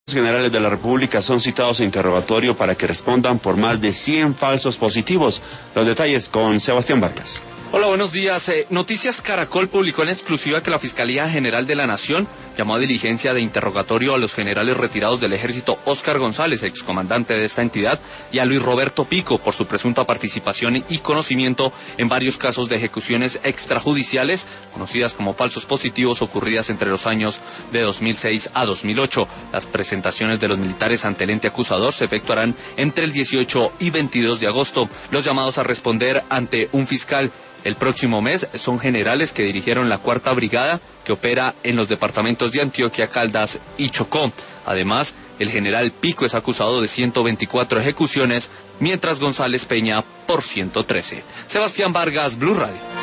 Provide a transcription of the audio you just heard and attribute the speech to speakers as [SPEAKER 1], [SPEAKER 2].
[SPEAKER 1] Generales de la República son citados a interrogatorio para que respondan por más de 100 falsos positivos. Los detalles con Sebastián Vargas.
[SPEAKER 2] Hola, buenos días. Noticias Caracol publicó en exclusiva que la Fiscalía General de la Nación llamó a diligencia de interrogatorio a los generales retirados del Ejército Óscar González, excomandante de esta entidad, y a Luis Roberto Pico por su presunta participación y conocimiento en varios casos de ejecuciones extrajudiciales, conocidas como falsos positivos, ocurridas entre los años de 2006 a 2008. Las presentaciones de los militares ante el ente acusador se efectuarán entre el 18 y 22 de agosto. Los llamados a responder ante un fiscal el próximo mes son generales que dirigieron la 4ª Brigada, que opera en los departamentos de Antioquia, Caldas y Chocó. Además, el general Pico es acusado de 124 ejecuciones, mientras González Peña por 113. Sebastián Vargas, Blue Radio.